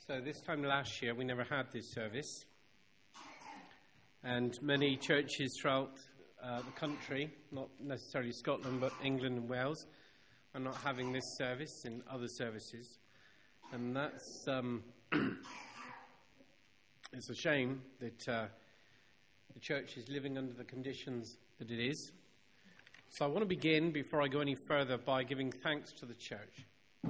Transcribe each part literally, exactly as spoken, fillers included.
So this time last year, we never had this service. And many churches throughout uh, the country, not necessarily Scotland, but England and Wales, are not having this service in other services. And that's, um, it's a shame that uh, the church is living under the conditions that it is. So I want to begin, before I go any further, by giving thanks to the church.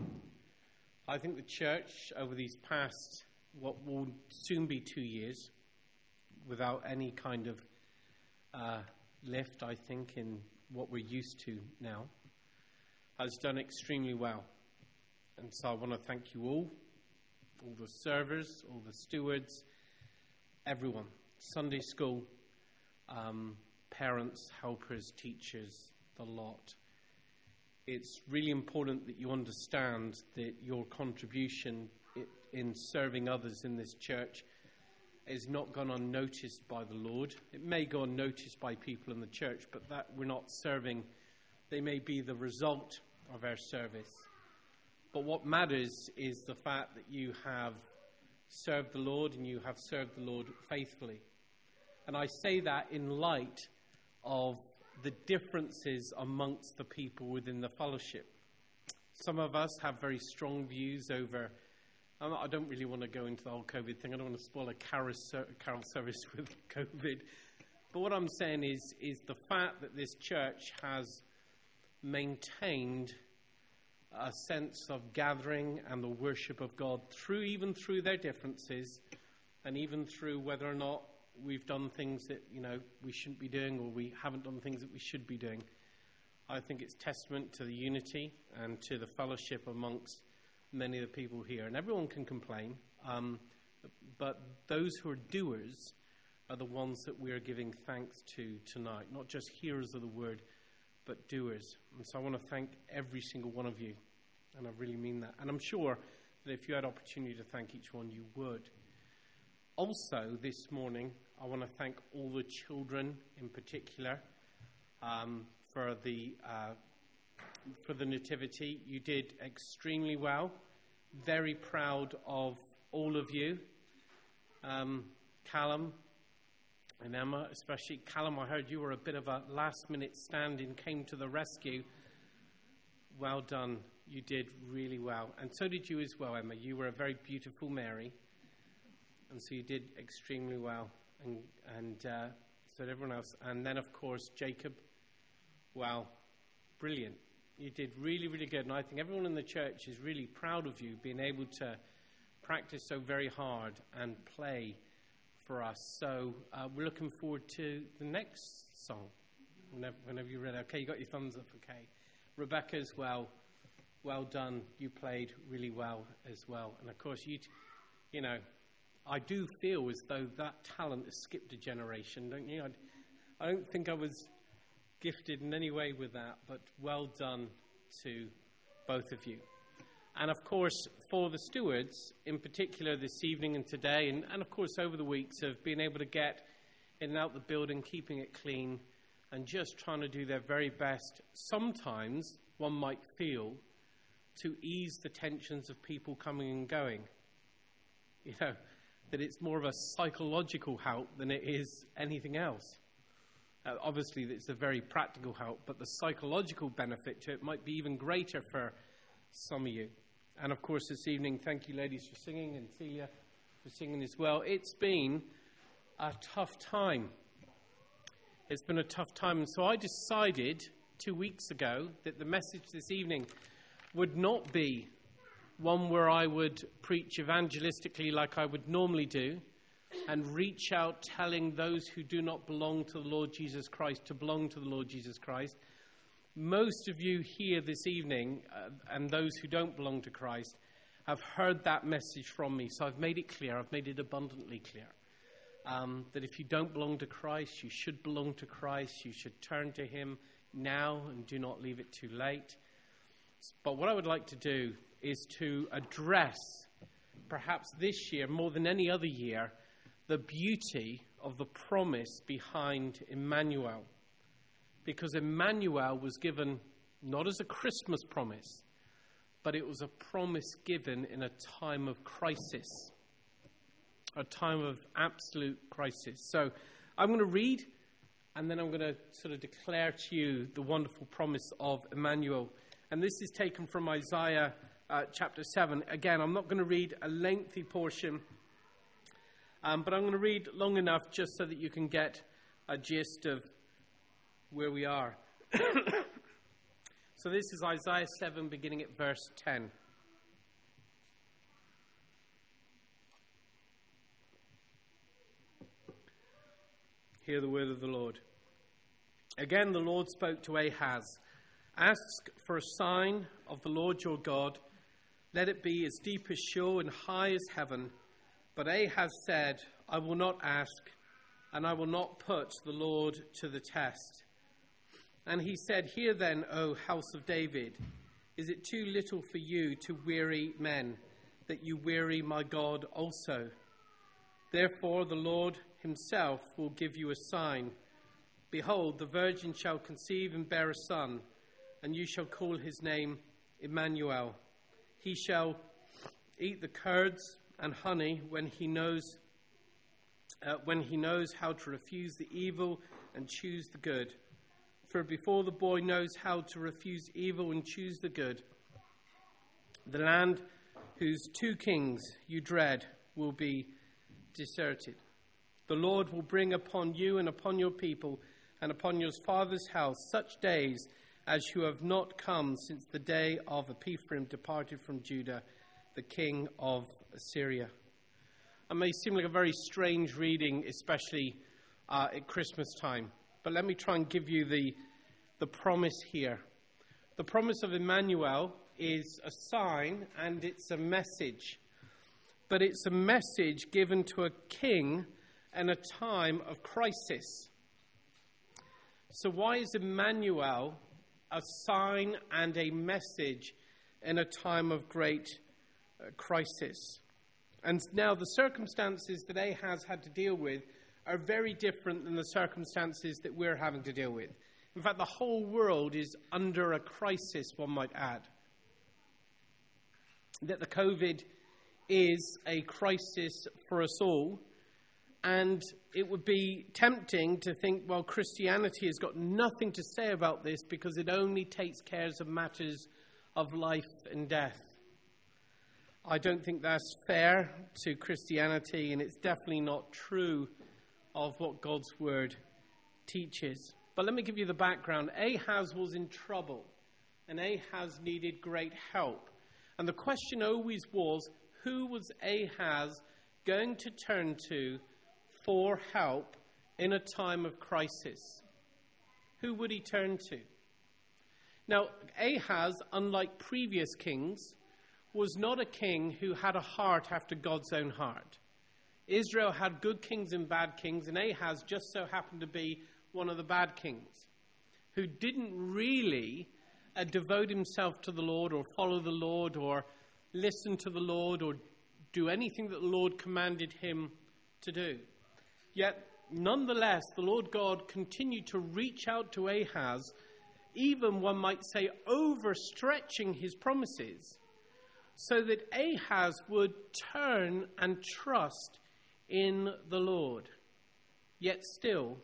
I think the church, over these past, what will soon be two years, without any kind of uh, lift, I think, in what we're used to now, has done extremely well. And so I want to thank you all, all the servers, all the stewards, everyone, Sunday school, um, parents, helpers, teachers, the lot. It's really important that you understand that your contribution in serving others in this church is not gone unnoticed by the Lord. It may go unnoticed by people in the church, but that we're not serving, they may be the result of our service. But what matters is the fact that you have served the Lord and you have served the Lord faithfully. And I say that in light of the differences amongst the people within the fellowship. Some of us have very strong views over, I don't really want to go into the whole COVID thing, I don't want to spoil a carol service with COVID, but what I'm saying is, is the fact that this church has maintained a sense of gathering and the worship of God through, even through their differences, and even through whether or not we've done things that, you know, we shouldn't be doing, or we haven't done things that we should be doing. I think it's testament to the unity and to the fellowship amongst many of the people here. And everyone can complain, um, but those who are doers are the ones that we are giving thanks to tonight. Not just hearers of the word, but doers. And so I want to thank every single one of you, and I really mean that. And I'm sure that if you had opportunity to thank each one, you would. Also, this morning, I want to thank all the children in particular um, for the uh, for the nativity. You did extremely well. Very proud of all of you. Um, Callum and Emma, especially. Callum, I heard you were a bit of a last-minute stand-in, came to the rescue. Well done. You did really well. And so did you as well, Emma. You were a very beautiful Mary. And so you did extremely well, and, and uh, so did everyone else. And then, of course, Jacob, wow, brilliant. You did really, really good. And I think everyone in the church is really proud of you being able to practice so very hard and play for us. So uh, we're looking forward to the next song, whenever, whenever you're ready. Okay, you got your thumbs up, okay. Rebecca as well, well done. You played really well as well. And, of course, you, t- you know, I do feel as though that talent has skipped a generation, don't you? I, I don't think I was gifted in any way with that, but well done to both of you. And, of course, for the stewards, in particular this evening and today, and, and of course over the weeks, of being able to get in and out the building, keeping it clean, and just trying to do their very best, sometimes, one might feel, to ease the tensions of people coming and going. You know, that it's more of a psychological help than it is anything else. Uh, obviously, it's a very practical help, but the psychological benefit to it might be even greater for some of you. And, of course, this evening, thank you, ladies, for singing, and Celia for singing as well. It's been a tough time. It's been a tough time. And so I decided two weeks ago that the message this evening would not be one where I would preach evangelistically like I would normally do and reach out telling those who do not belong to the Lord Jesus Christ to belong to the Lord Jesus Christ. Most of you here this evening, uh, and those who don't belong to Christ, have heard that message from me. So I've made it clear, I've made it abundantly clear, um, that if you don't belong to Christ, you should belong to Christ. You should turn to him now and do not leave it too late. But what I would like to do is to address, perhaps this year, more than any other year, the beauty of the promise behind Emmanuel. Because Emmanuel was given not as a Christmas promise, but it was a promise given in a time of crisis, a time of absolute crisis. So I'm going to read, and then I'm going to sort of declare to you the wonderful promise of Emmanuel. And this is taken from Isaiah uh, chapter seven. Again, I'm not going to read a lengthy portion, um, but I'm going to read long enough just so that you can get a gist of where we are. So this is Isaiah seven, beginning at verse ten. Hear the word of the Lord. Again, the Lord spoke to Ahaz. Ask for a sign of the Lord your God. Let it be as deep as Sheol and high as heaven. But Ahaz said, I will not ask, and I will not put the Lord to the test. And he said, Hear then, O house of David, is it too little for you to weary men, that you weary my God also? Therefore the Lord himself will give you a sign. Behold, the virgin shall conceive and bear a son, and you shall call his name Emmanuel. He shall eat the curds and honey when he knows uh, when he knows how to refuse the evil and choose the good. For before the boy knows how to refuse evil and choose the good, the land whose two kings you dread will be deserted. The Lord will bring upon you and upon your people and upon your father's house such days as you have not come since the day of Ephraim departed from Judah, the king of Assyria. It may seem like a very strange reading, especially uh, at Christmas time. But let me try and give you the, the promise here. The promise of Emmanuel is a sign and it's a message. But it's a message given to a king in a time of crisis. So why is Emmanuel a sign and a message in a time of great uh, crisis? And now the circumstances that Ahaz had to deal with are very different than the circumstances that we're having to deal with. In fact, the whole world is under a crisis, one might add. That the COVID is a crisis for us all. And it would be tempting to think, well, Christianity has got nothing to say about this because it only takes care of matters of life and death. I don't think that's fair to Christianity, and it's definitely not true of what God's word teaches. But let me give you the background. Ahaz was in trouble, and Ahaz needed great help. And the question always was, who was Ahaz going to turn to for help in a time of crisis? Who would he turn to? Now, Ahaz, unlike previous kings, was not a king who had a heart after God's own heart. Israel had good kings and bad kings, and Ahaz just so happened to be one of the bad kings, who didn't really uh, devote himself to the Lord or follow the Lord or listen to the Lord or do anything that the Lord commanded him to do. Yet, nonetheless, the Lord God continued to reach out to Ahaz, even, one might say, overstretching his promises, so that Ahaz would turn and trust in the Lord. Yet still,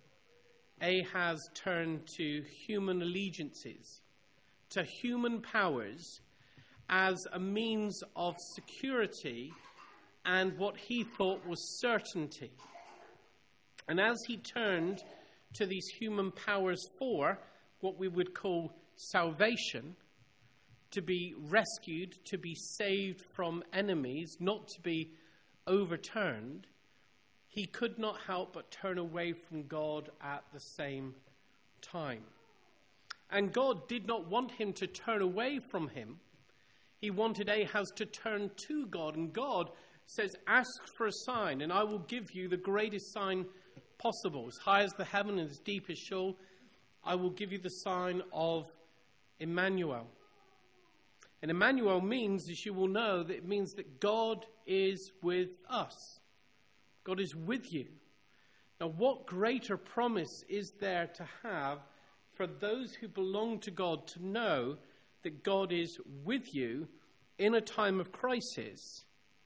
Ahaz turned to human allegiances, to human powers, as a means of security and what he thought was certainty. And as he turned to these human powers for what we would call salvation, to be rescued, to be saved from enemies, not to be overturned, he could not help but turn away from God at the same time. And God did not want him to turn away from him. He wanted Ahaz to turn to God. And God says, ask for a sign, and I will give you the greatest sign possible. As high as the heaven and as deep as Sheol, I will give you the sign of Emmanuel. And Emmanuel means, as you will know, that it means that God is with us. God is with you. Now, what greater promise is there to have for those who belong to God to know that God is with you in a time of crisis?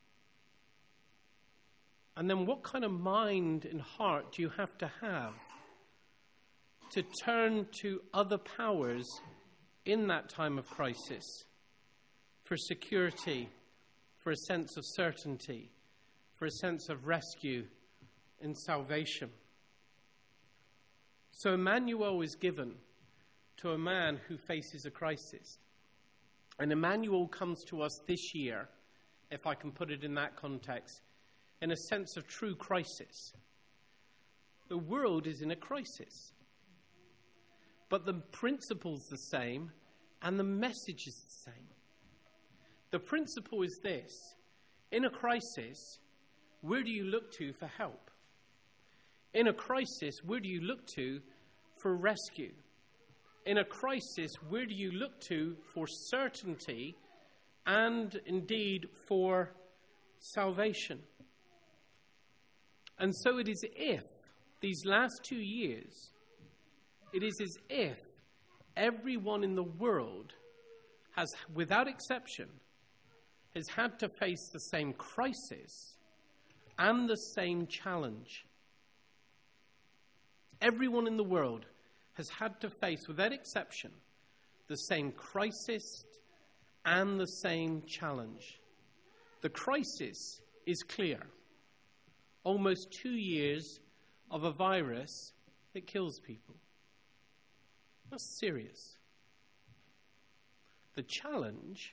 And then what kind of mind and heart do you have to have to turn to other powers in that time of crisis for security, for a sense of certainty, for a sense of rescue and salvation? So Emmanuel is given to a man who faces a crisis. And Emmanuel comes to us this year, if I can put it in that context, in a sense of true crisis. The world is in a crisis. But the principle's the same, and the message is the same. The principle is this: in a crisis, where do you look to for help? In a crisis, where do you look to for rescue? In a crisis, where do you look to for certainty and indeed for salvation? And so it is if, these last two years, it is as if everyone in the world has, without exception, has had to face the same crisis and the same challenge. Everyone in the world has had to face, without exception, the same crisis and the same challenge. The crisis is clear. Almost two years of a virus that kills people. That's serious. The challenge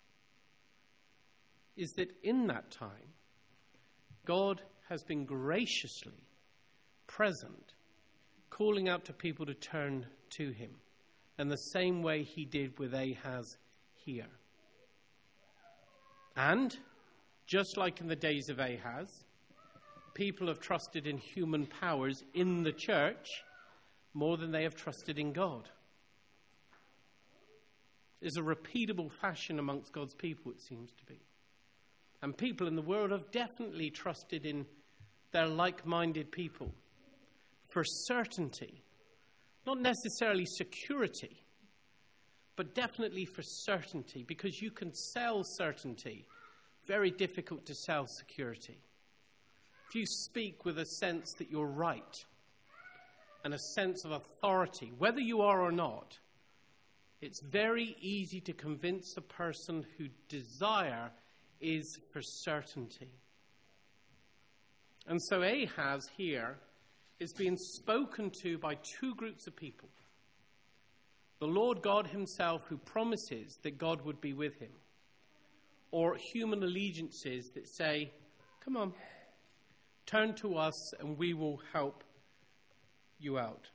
is that in that time, God has been graciously present, calling out to people to turn to him in the same way he did with Ahaz here. And, just like in the days of Ahaz, people have trusted in human powers in the church more than they have trusted in God. There's a repeatable fashion amongst God's people, it seems to be. And people in the world have definitely trusted in their like-minded people for certainty. Not necessarily security, but definitely for certainty, because you can sell certainty. Very difficult to sell security. If you speak with a sense that you're right and a sense of authority, whether you are or not, it's very easy to convince a person whose desire is for certainty. And so Ahaz here is being spoken to by two groups of people. The Lord God himself, who promises that God would be with him, or human allegiances that say, come on, turn to us and we will help you out.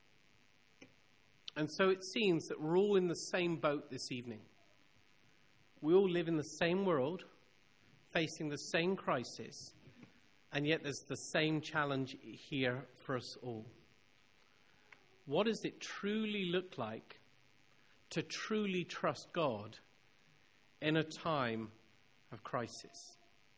And so it seems that we're all in the same boat this evening. We all live in the same world, facing the same crisis, and yet there's the same challenge here for us all. What does it truly look like to truly trust God in a time of crisis?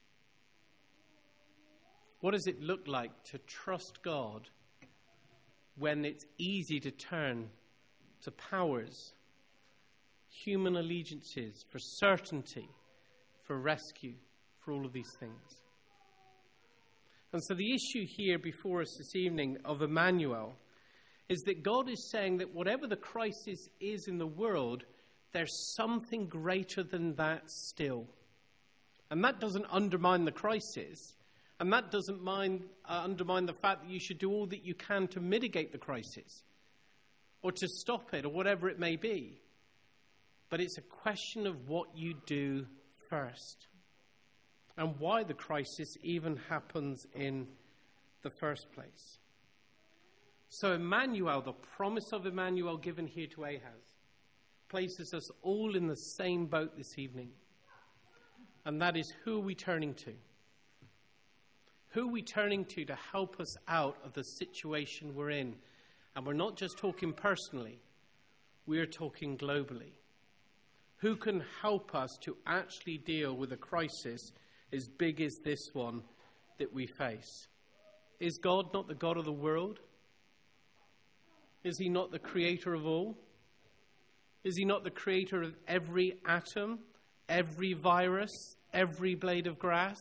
What does it look like to trust God when it's easy to turn to powers, human allegiances, for certainty, for rescue, for all of these things? And so the issue here before us this evening of Emmanuel is that God is saying that whatever the crisis is in the world, there's something greater than that still. And that doesn't undermine the crisis. And that doesn't mind, uh, undermine the fact that you should do all that you can to mitigate the crisis or to stop it or whatever it may be. But it's a question of what you do first and why the crisis even happens in the first place. So Emmanuel, the promise of Emmanuel given here to Ahaz, places us all in the same boat this evening. And that is, who are we turning to? Who are we turning to to help us out of the situation we're in? And we're not just talking personally, we're talking globally. Who can help us to actually deal with a crisis as big as this one that we face? Is God not the God of the world? Is he not the creator of all? Is he not the creator of every atom, every virus, every blade of grass,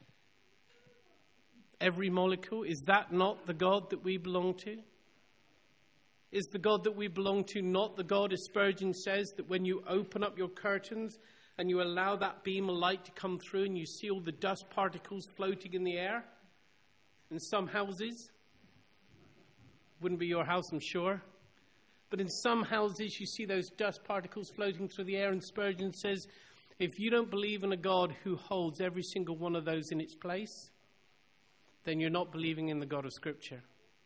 every molecule? Is that not the God that we belong to? Is the God that we belong to not the God, as Spurgeon says, that when you open up your curtains and you allow that beam of light to come through and you see all the dust particles floating in the air? In some houses, wouldn't be your house, I'm sure, but in some houses you see those dust particles floating through the air, and Spurgeon says, if you don't believe in a God who holds every single one of those in its place, then you're not believing in the God of Scripture.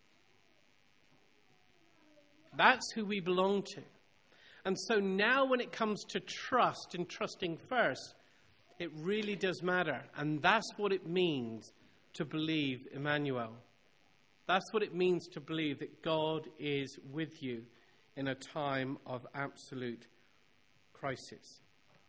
That's who we belong to. And so now when it comes to trust and trusting first, it really does matter. And that's what it means to believe Emmanuel. That's what it means to believe that God is with you in a time of absolute crisis.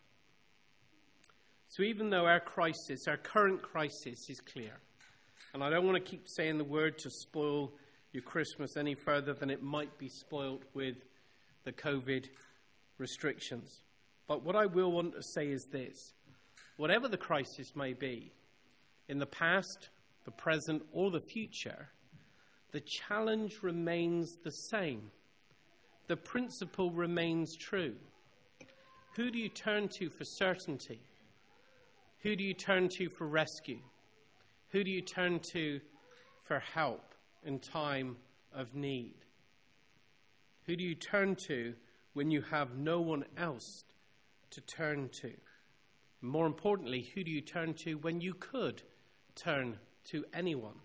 So even though our crisis, our current crisis is clear, and I don't want to keep saying the word to spoil your Christmas any further than it might be spoiled with the COVID restrictions. But what I will want to say is this. Whatever the crisis may be, in the past, the present, or the future, the challenge remains the same. The principle remains true. Who do you turn to for certainty? Who do you turn to for rescue? Who do you turn to for help in time of need? Who do you turn to when you have no one else to turn to? More importantly, who do you turn to when you could turn to anyone?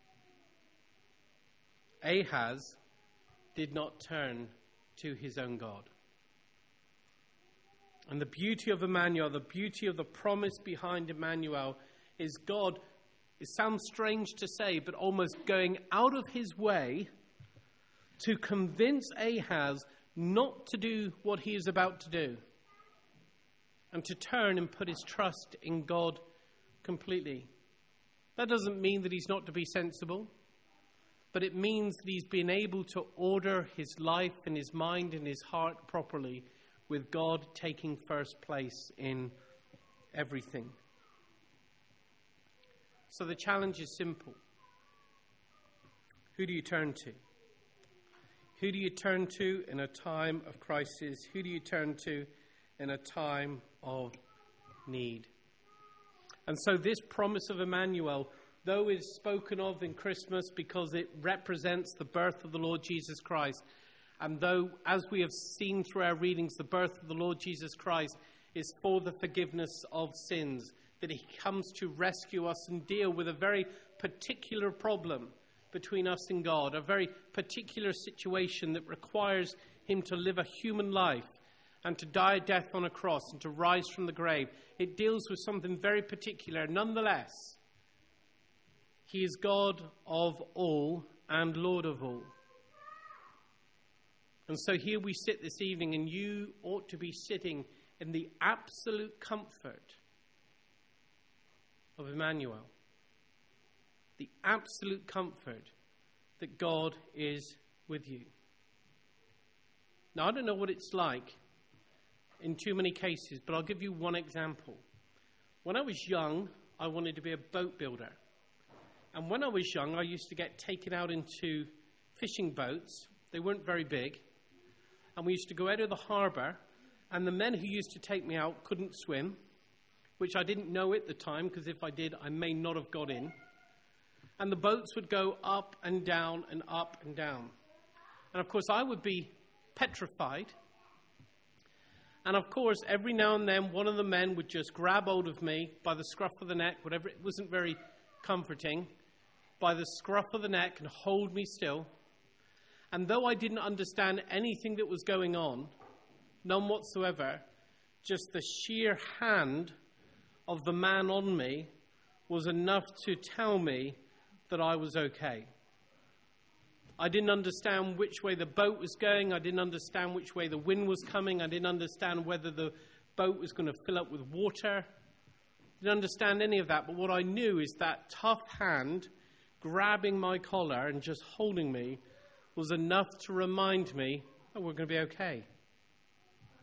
Ahaz did not turn to his own God. And the beauty of Emmanuel, the beauty of the promise behind Emmanuel, is God, it sounds strange to say, but almost going out of his way to convince Ahaz not to do what he is about to do, and to turn and put his trust in God completely. That doesn't mean that he's not to be sensible, but it means that he's been able to order his life and his mind and his heart properly, with God taking first place in everything. So the challenge is simple. Who do you turn to? Who do you turn to in a time of crisis? Who do you turn to in a time of need? And so this promise of Emmanuel, though is spoken of in Christmas because it represents the birth of the Lord Jesus Christ, and though, as we have seen through our readings, the birth of the Lord Jesus Christ is for the forgiveness of sins, that he comes to rescue us and deal with a very particular problem between us and God, a very particular situation that requires him to live a human life and to die a death on a cross and to rise from the grave. It deals with something very particular. Nonetheless, he is God of all and Lord of all. And so here we sit this evening, and you ought to be sitting in the absolute comfort of Emmanuel. The absolute comfort that God is with you. Now, I don't know what it's like in too many cases, but I'll give you one example. When I was young, I wanted to be a boat builder. And when I was young, I used to get taken out into fishing boats. They weren't very big. And we used to go out of the harbour, and the men who used to take me out couldn't swim, which I didn't know at the time, because if I did, I may not have got in. And the boats would go up and down and up and down. And of course, I would be petrified. And of course, every now and then, one of the men would just grab hold of me by the scruff of the neck, whatever, it wasn't very comforting, by the scruff of the neck and hold me still. And though I didn't understand anything that was going on, none whatsoever, just the sheer hand of the man on me was enough to tell me that I was okay. I didn't understand which way the boat was going. I didn't understand which way the wind was coming. I didn't understand whether the boat was going to fill up with water. I didn't understand any of that. But what I knew is that tough hand grabbing my collar and just holding me was enough to remind me, oh, we're going to be okay.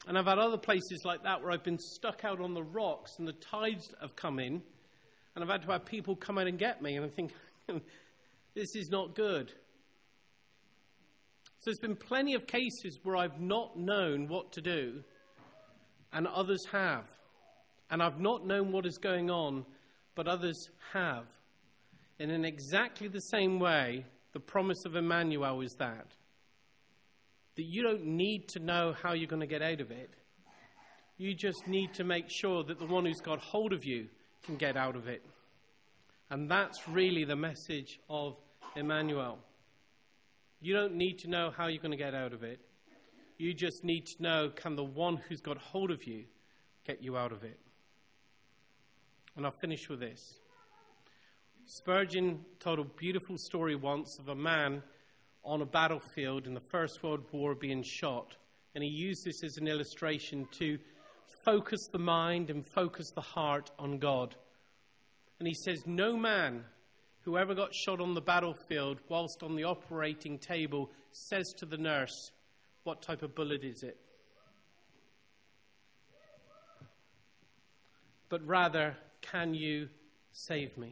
And I've had other places like that where I've been stuck out on the rocks and the tides have come in, and I've had to have people come out and get me, and I think, this is not good. So there's been plenty of cases where I've not known what to do, and others have. And I've not known what is going on, but others have. And in exactly the same way, the promise of Emmanuel is that. That you don't need to know how you're going to get out of it. You just need to make sure that the one who's got hold of you can get out of it. And that's really the message of Emmanuel. You don't need to know how you're going to get out of it. You just need to know, can the one who's got hold of you get you out of it? And I'll finish with this. Spurgeon told a beautiful story once of a man on a battlefield in the First World War being shot. And he used this as an illustration to focus the mind and focus the heart on God. And he says, no man who ever got shot on the battlefield whilst on the operating table says to the nurse, what type of bullet is it? But rather, can you save me?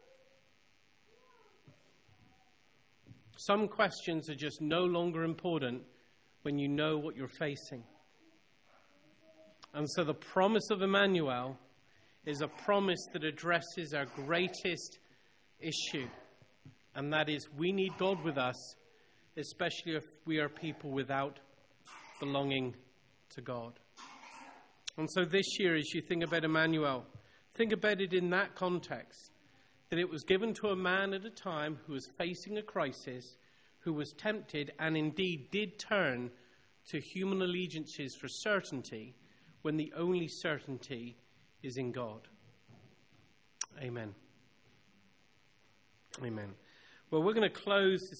Some questions are just no longer important when you know what you're facing. And so the promise of Emmanuel is a promise that addresses our greatest issue. And that is, we need God with us, especially if we are people without belonging to God. And so this year, as you think about Emmanuel, think about it in that context. That it was given to a man at a time who was facing a crisis, who was tempted and indeed did turn to human allegiances for certainty when the only certainty is in God. Amen. Amen. Well, we're going to close this